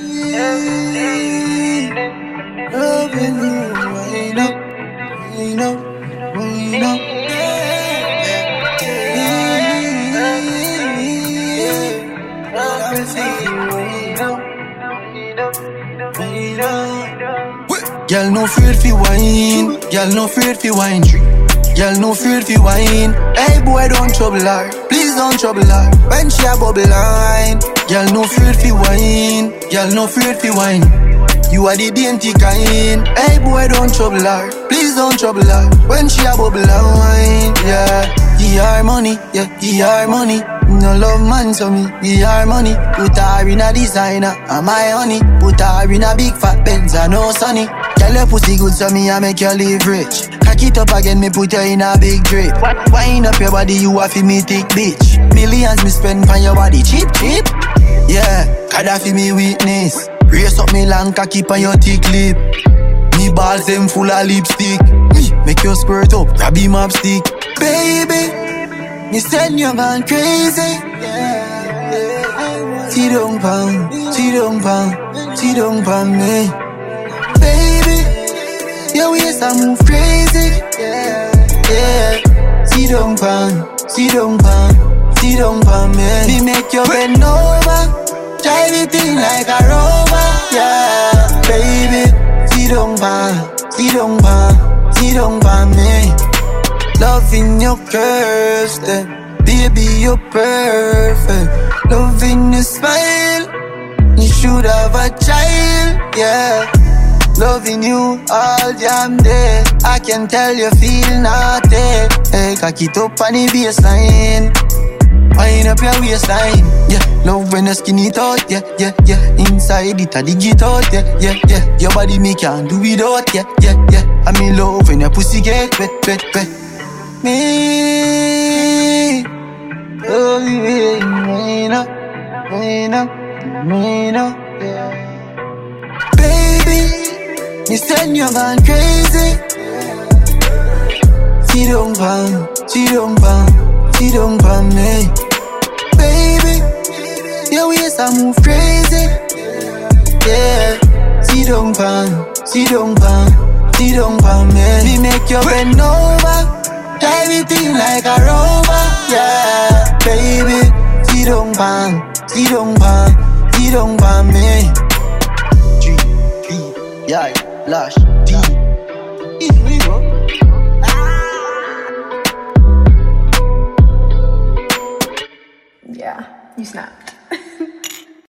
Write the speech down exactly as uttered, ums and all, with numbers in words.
Loving you, I know, I know, I know. Girl no afraid fi wine, girl no afraid fi wine. Girl no afraid fi wine. Hey boy, don't trouble her, please don't trouble her. When she a bubble line, girl no afraid fi wine, girl no afraid fi wine. You are the dainty kind. Hey boy, don't trouble her, please don't trouble her. When she a bubble line, yeah. He her money, yeah, he her money. No love man so me, he her money. Put her in a designer, and my honey. Put her in a big fat Benz, and no sunny. Tell your pussy good so me I make you live rich. Cock it up again, me put you in a big drip. Wind up your body, you a fi me thick bitch. Millions me spend on your body, cheap, cheap. Yeah, Kada fi me weakness. Raise up me long cocky on your thick lip. Me balls them full of lipstick. Me make you squirt up, grab him up stick. Baby, me send you gone crazy. Sit down pan, sit down pan, sit down pan me. Baby, your waist a move crazy. Yeah, sit down pan, sit down pan, sit down pan me. Me make you bend over, drive it in like a rover. Yeah, baby, sit down pan, sit down pan, sit down pan me. Loving your curves, then baby you're perfect. Loving your smile, you should have a child, yeah. Loving you all damn day, I can tell you feel naughty. Hey, cock it up on the baseline, wind up your waistline, yeah. Love when you skin it out, yeah, yeah, yeah. Inside it I dig it out, yeah, yeah, yeah. Your body me can't do without, yeah, yeah, yeah. I'm in love when your pussy get wet, wet, wet. Me, oh yeah, me know, me know, me know, yeah. Baby, me send you gone crazy. Sit down pan, sit down pan, sit down pan me. Baby, your waist a move crazy. Yeah, sit down pan, sit down pan, sit down pan me. Me make you bend over, everything like a rover, yeah. Baby, sit down pan, sit down pan, sit down pan me. G, P, yeah, Lash, D. Here we go. Yeah, you snap.